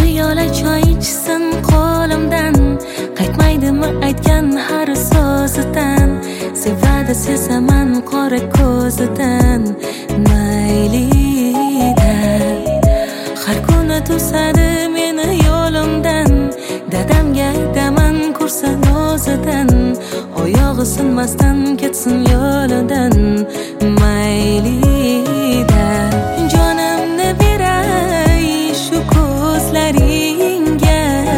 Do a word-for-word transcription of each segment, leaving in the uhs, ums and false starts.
piyola choy ichsin qo'limdan, qaytmaydimi aytgan har so'zidan. Sevadi sezaman qora ko'zidan, maylida har kuni to'sadi meni yo'limdan. Dadamga aytaman ko'rsin o'zidan, oyog'i sinmasdan ketsin yo'lidan, maylida. Jonimni beray shu ko'zlaringga,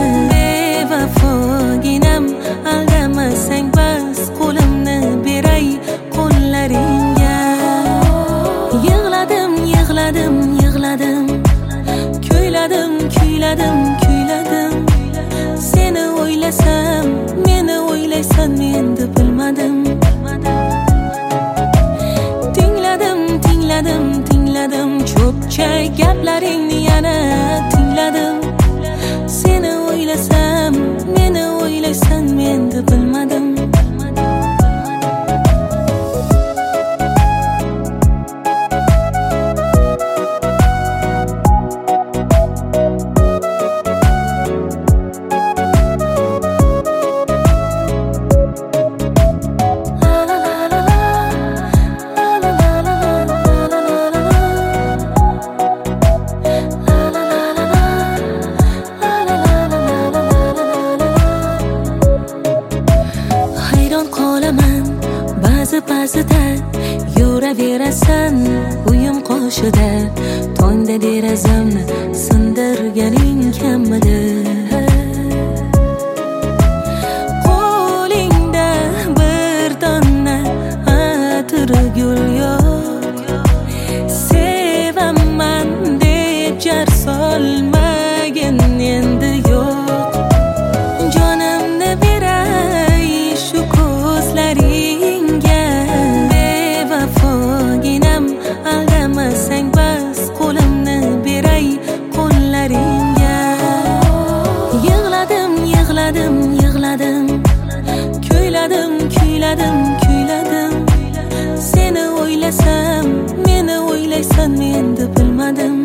bevafoginam aldamasang bas, qo'limni beray qo'llaringga. Yig'ladim, yig'ladim, yig'ladim, kuyladim, kuyladim, kuyladim. Seni o'ylasam, meni o'ylaysan endi bilmadim. Tingladim, tingladim, tingladim, cho'pcha gaplaringni yana tingladim. Seni o'ylasam, meni o'ylaysan endi bilmadim. Ba'zi ba'zida yuraverasan uyim qoshida, tongda derazamni sindirganing kamida. Qo'lingda bir dona atir gul yo'q, sevaman deb jar solmagin endi yo'q. Jonimni beray shu ko'zlaringga, bevafoginam aldamasang bas, qo'limni beray qo'llaringga. Yig'ladim, yig'ladim, yig'ladim, kuyladim, kuyladim, kuyladim. Seni o'ylasam, meni o'ylaysan endi bilmadim.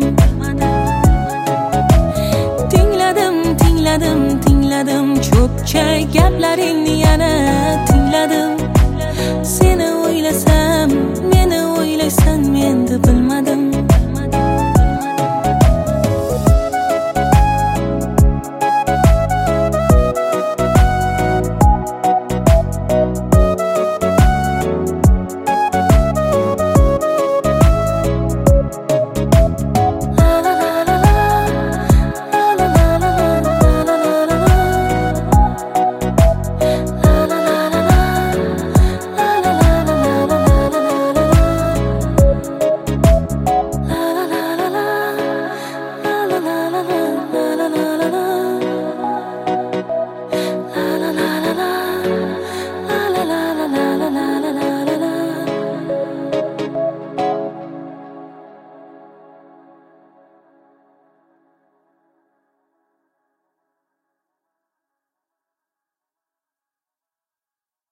Tingladim, tingladim, tingladim, cho'pcha gaplaringni yana tingladim. Seni o'ylasam, meni o'ylaysan endi bilmadim.